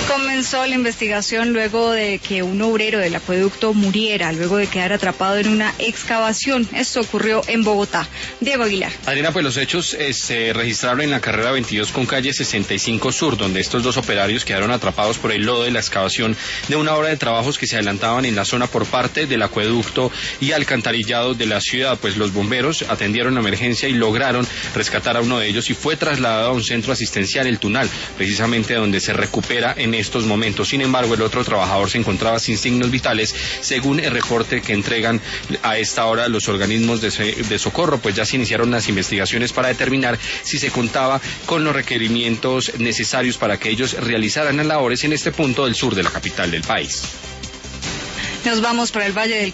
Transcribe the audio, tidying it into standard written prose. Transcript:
Comenzó la investigación luego de que un obrero del acueducto muriera, luego de quedar atrapado en una excavación. Esto ocurrió en Bogotá. Diego Aguilar. Adriana, pues los hechos se registraron en la carrera 22 con calle 65 Sur, donde estos dos operarios quedaron atrapados por el lodo de la excavación de una obra de trabajos que se adelantaban en la zona por parte del acueducto y alcantarillado de la ciudad. Pues los bomberos atendieron la emergencia y lograron rescatar a uno de ellos y fue trasladado a un centro asistencial, el Tunal, precisamente donde se recupera en estos momentos. Sin embargo, el otro trabajador se encontraba sin signos vitales, según el reporte que entregan a esta hora los organismos de socorro. Pues ya se iniciaron las investigaciones para determinar si se contaba con los requerimientos necesarios para que ellos realizaran las labores en este punto del sur de la capital del país. Nos vamos para el Valle del